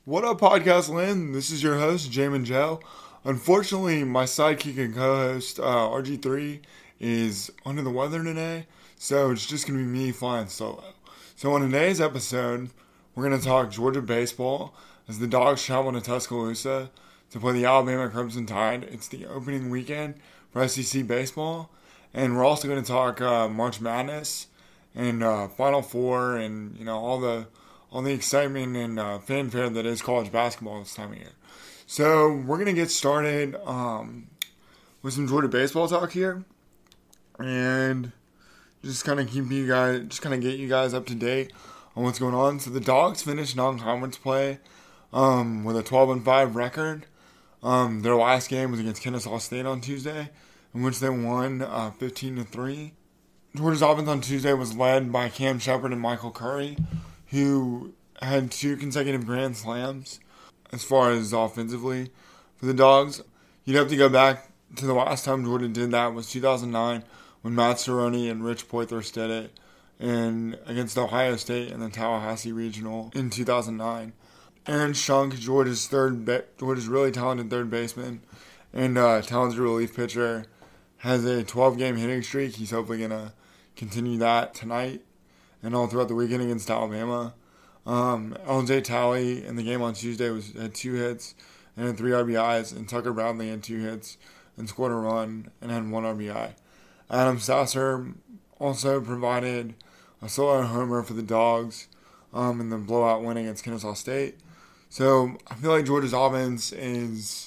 What up, podcast land? This is your host, Jamin Joe. Unfortunately, my sidekick and co-host, RG3, is under the weather today, so it's just going to be me flying solo. So on today's episode, we're going to talk Georgia baseball as the Dogs travel to Tuscaloosa to play the Alabama Crimson Tide. It's the opening weekend for SEC baseball, and we're also going to talk March Madness and Final Four and all the excitement and fanfare that is college basketball this time of year. So we're gonna get started with some Georgia baseball talk here, and just kind of get you guys up to date on what's going on. So the Dogs finished non-conference play with a 12-5 record. Their last game was against Kennesaw State on Tuesday, in which they won 15-3. Georgia's offense on Tuesday was led by Cam Shepard and Michael Curry, who had 2 consecutive grand slams as far as offensively for the Dogs. You'd have to go back to the last time Georgia did that was 2009 when Matt Cerrone and Rich Poythress did it and against Ohio State in the Tallahassee Regional in 2009. Aaron Schunk, Georgia's really talented third baseman and talented relief pitcher, has a 12-game hitting streak. He's hopefully going to continue that tonight and all throughout the weekend against Alabama. LJ Talley in the game on Tuesday had 2 hits and had 3 RBIs, and Tucker Bradley had 2 hits and scored a run and had 1 RBI. Adam Sasser also provided a solo homer for the Dogs in the blowout win against Kennesaw State. So I feel like Georgia's offense is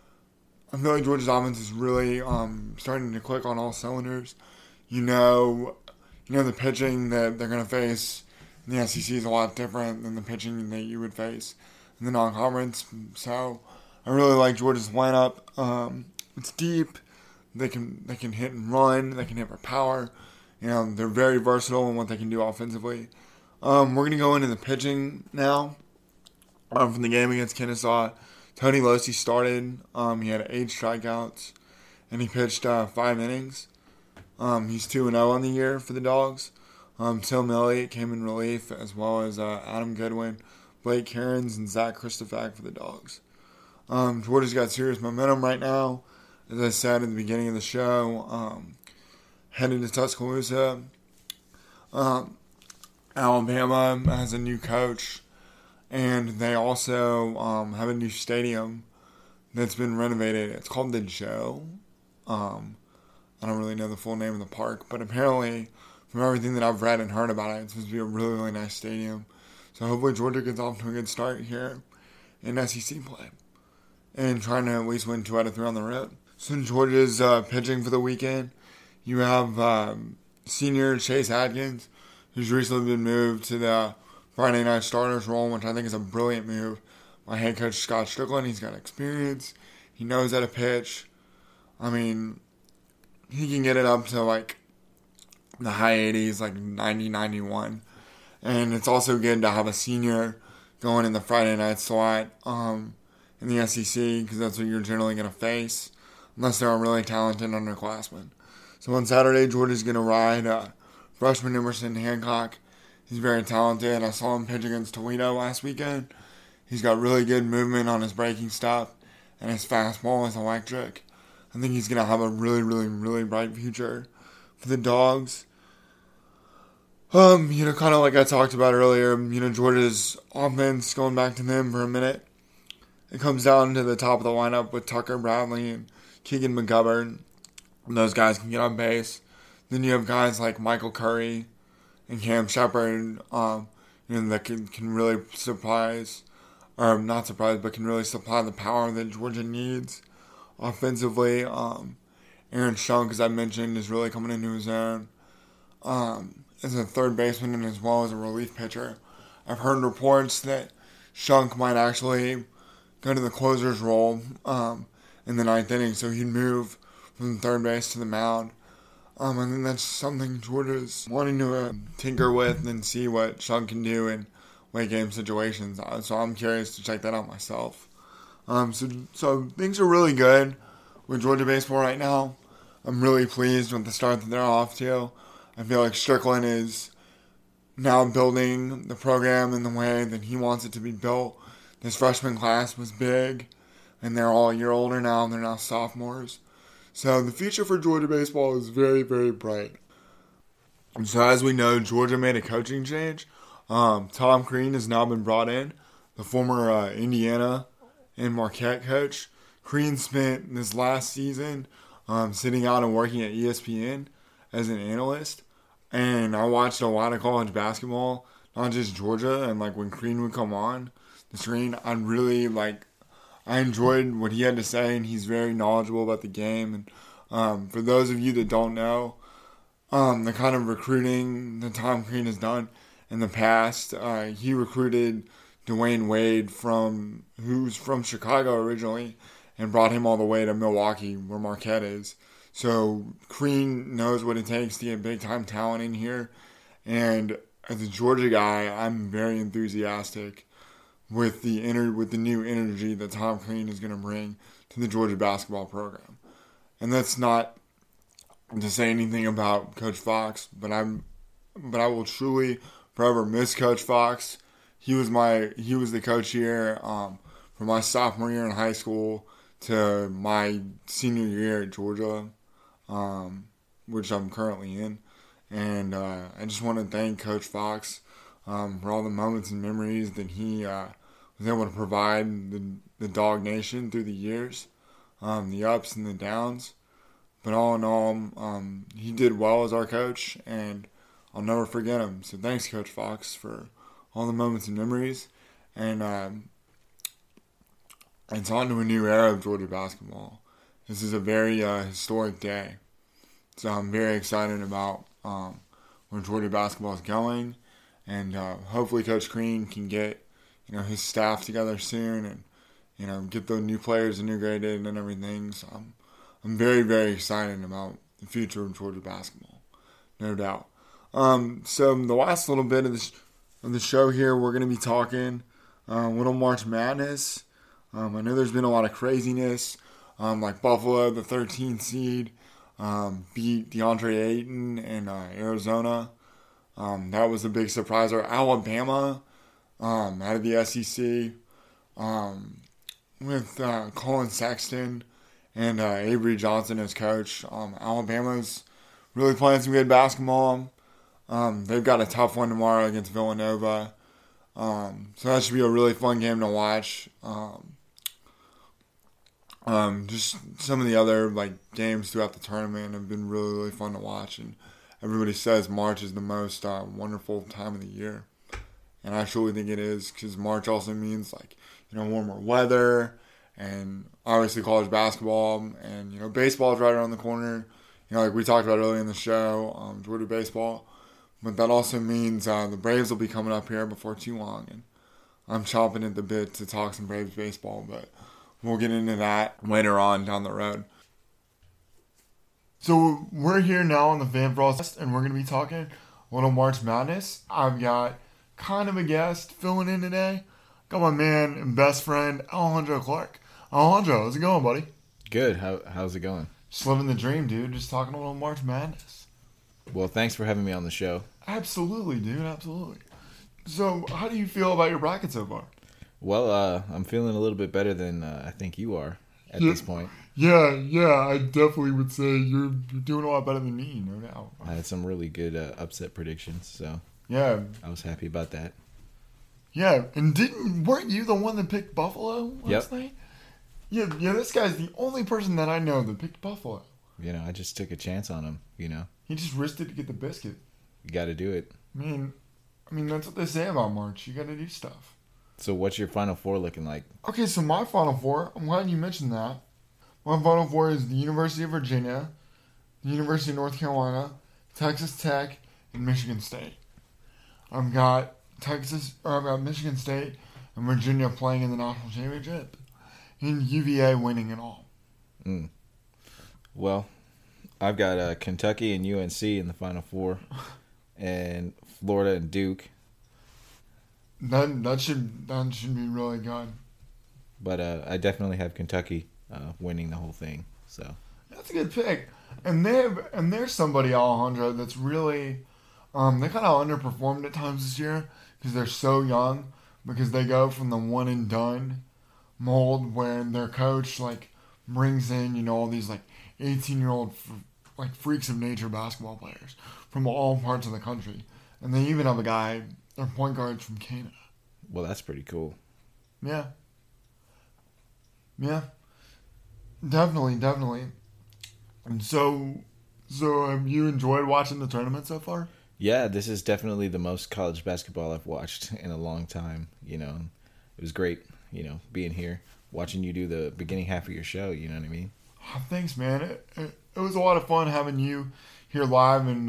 really starting to click on all cylinders. You know the pitching that they're going to face in the SEC is a lot different than the pitching that you would face in the non-conference. So I really like Georgia's lineup. It's deep. They can hit and run. They can hit for power. They're very versatile in what they can do offensively. We're going to go into the pitching now. From the game against Kennesaw, Tony Losey started. He had 8 strikeouts, and he pitched 5 innings. He's 2-0 on the year for the Dogs. Tim Elliott came in relief, as well as Adam Goodwin, Blake Cairns, and Zach Christopher for the Dogs. Georgia's got serious momentum right now. As I said at the beginning of the show, headed to Tuscaloosa. Alabama has a new coach, and they also have a new stadium that's been renovated. It's called the Joe. I don't really know the full name of the park, but apparently, from everything that I've read and heard about it, it's supposed to be a really, really nice stadium. So hopefully Georgia gets off to a good start here in SEC play and trying to at least win 2 out of 3 on the road. So Georgia's pitching for the weekend. You have senior Chase Adkins, who's recently been moved to the Friday night starters role, which I think is a brilliant move by head coach Scott Strickland. He's got experience. He knows how to pitch. I mean, he can get it up to like the high 80s, like 90, 91. And it's also good to have a senior going in the Friday night slot in the SEC, because that's what you're generally going to face, unless they're a really talented underclassman. So on Saturday, Georgia's going to ride freshman Emerson Hancock. He's very talented. I saw him pitch against Toledo last weekend. He's got really good movement on his breaking stuff, and his fastball is electric. I think he's going to have a really, really, really bright future for the Dogs. Kind of like I talked about earlier, Georgia's offense, going back to them for a minute, it comes down to the top of the lineup with Tucker Bradley and Keegan McGovern. And those guys can get on base. Then you have guys like Michael Curry and Cam Shepard, that can really can really supply the power that Georgia needs offensively. Aaron Schunk, as I mentioned, is really coming into his own as a third baseman and as well as a relief pitcher. I've heard reports that Schunk might actually go to the closer's role in the 9th inning, so he'd move from third base to the mound. I think that's something Georgia's wanting to tinker with and see what Schunk can do in late game situations. So I'm curious to check that out myself. So things are really good with Georgia baseball right now. I'm really pleased with the start that they're off to. I feel like Strickland is now building the program in the way that he wants it to be built. this freshman class was big, and they're all a year older now, and they're now sophomores. So the future for Georgia baseball is very, very bright. And so as we know, Georgia made a coaching change. Tom Crean has now been brought in, the former Indiana and Marquette coach. Crean spent this last season sitting out and working at ESPN as an analyst. And I watched a lot of college basketball, not just Georgia. And like when Crean would come on the screen, I enjoyed what he had to say, and he's very knowledgeable about the game. And for those of you that don't know, the kind of recruiting that Tom Crean has done in the past, he recruited Dwayne Wade who's from Chicago originally, and brought him all the way to Milwaukee, where Marquette is. So Crean knows what it takes to get big time talent in here, and as a Georgia guy, I'm very enthusiastic with the new energy that Tom Crean is going to bring to the Georgia basketball program. And that's not to say anything about Coach Fox, but I will truly forever miss Coach Fox. He was the coach here from my sophomore year in high school to my senior year at Georgia, which I'm currently in. And I just want to thank Coach Fox for all the moments and memories that he was able to provide the Dog Nation through the years, the ups and the downs. But all in all, he did well as our coach, and I'll never forget him. So thanks, Coach Fox, for all the moments and memories. And it's on to a new era of Georgia basketball. This is a very historic day. So I'm very excited about where Georgia basketball is going. And hopefully Coach Crean can get his staff together soon and get the new players integrated and everything. So I'm very, very excited about the future of Georgia basketball, no doubt. So the last little bit of the show here, we're going to be talking little March Madness. I know there's been a lot of craziness, like Buffalo, the 13th seed, beat DeAndre Ayton in Arizona. That was a big surprise. Or Alabama, out of the SEC, with Colin Sexton and Avery Johnson as coach. Alabama's really playing some good basketball. They've got a tough one tomorrow against Villanova. So that should be a really fun game to watch. Just some of the other games throughout the tournament have been really, really fun to watch. And everybody says March is the most wonderful time of the year. And I truly think it is, because March also means warmer weather, and obviously college basketball, and baseball is right around the corner. Like we talked about earlier in the show, Georgia baseball. But that also means the Braves will be coming up here before too long, and I'm chomping at the bit to talk some Braves baseball, but we'll get into that later on down the road. So we're here now on the Fan Frost, and we're going to be talking a little March Madness. I've got kind of a guest filling in today. Got my man and best friend, Alejandro Clark. Alejandro, how's it going, buddy? Good. How's it going? Just living the dream, dude. Just talking a little March Madness. Well, thanks for having me on the show. Absolutely, dude. Absolutely. So, how do you feel about your bracket so far? Well, I'm feeling a little bit better than I think you are at this point. Yeah, I definitely would say you're doing a lot better than me, no doubt. I had some really good upset predictions, so yeah, I was happy about that. Yeah, and weren't you the one that picked Buffalo last night? Yeah, this guy's the only person that I know that picked Buffalo. I just took a chance on him, He just risked it to get the biscuit. You got to do it. I mean, that's what they say about March. You got to do stuff. So what's your Final Four looking like? Okay, so my Final Four, I'm glad you mentioned that. My Final Four is the University of Virginia, the University of North Carolina, Texas Tech, and Michigan State. I've got Michigan State and Virginia playing in the national championship, and UVA winning it all. Well, I've got Kentucky and UNC in the Final Four, and Florida and Duke. That should be really good. But I definitely have Kentucky winning the whole thing. So that's a good pick. And there's somebody, Alejandro, that's really they kind of underperformed at times this year because they're so young. because they go from the one and done mold where their coach like brings in, you know, all these like 18-year-old like freaks of nature basketball players from all parts of the country. And they even have a guy, their point guards from Canada. Well, that's pretty cool. Yeah. Yeah. Definitely, definitely. And so have you enjoyed watching the tournament so far? Yeah, this is definitely the most college basketball I've watched in a long time. You know, it was great, you know, being here, watching you do the beginning half of your show. You know what I mean? Oh, thanks, man. It was a lot of fun having you here live and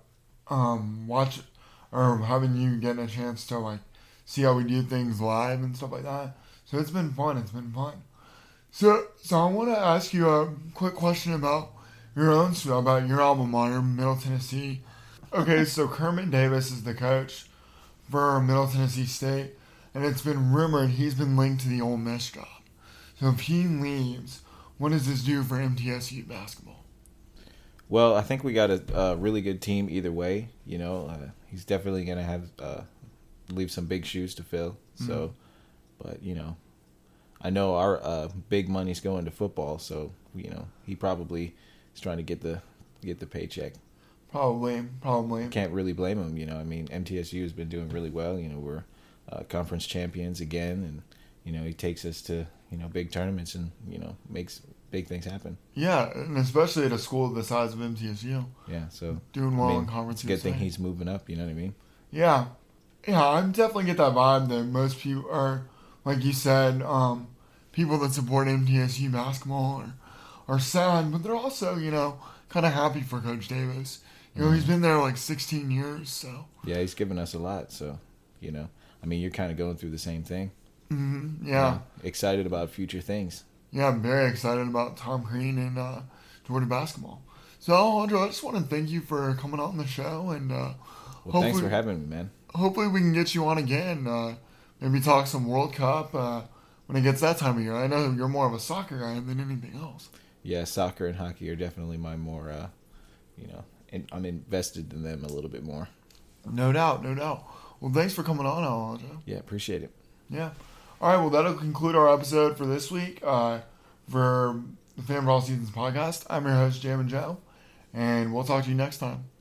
watch, or having you getting a chance to like see how we do things live and stuff like that. So it's been fun. It's been fun. So I want to ask you a quick question about your own stuff, about your alma mater, Middle Tennessee. Okay, so Kermit Davis is the coach for Middle Tennessee State, and it's been rumored he's been linked to the Ole Miss job. So if he leaves, what does this do for MTSU basketball? Well, I think we got a really good team either way. You know, he's definitely going to have leave some big shoes to fill. So, but you know, I know our big money's going to football, so you know he probably is trying to get the paycheck. Probably. Can't really blame him. You know, I mean, MTSU has been doing really well. You know, we're conference champions again, and you know he takes us to big tournaments and you know makes big things happen. Yeah, and especially at a school the size of MTSU. Yeah, so doing well in conference. It's a good thing he's moving up. You know what I mean? Yeah, I definitely get that vibe that most people are, like you said, people that support MTSU basketball are sad, but they're also, you know, kind of happy for Coach Davis. You know, he's been there like 16 years, so. Yeah, he's given us a lot, so, you know. I mean, you're kind of going through the same thing. Mm-hmm, yeah. Excited about future things. Yeah, I'm very excited about Tom Crean and Georgia basketball. So, Alejandro, I just want to thank you for coming on the show. And well, thanks for having me, man. Hopefully we can get you on again. Maybe talk some World Cup when it gets that time of year. I know you're more of a soccer guy than anything else. Yeah, soccer and hockey are definitely my more, you know, I'm invested in them a little bit more. No doubt. Well, thanks for coming on, Alejandro. Yeah, appreciate it. Yeah. All right, well, that'll conclude our episode for this week for the Fan for All Seasons podcast. I'm your host, Jamin Joe, and we'll talk to you next time.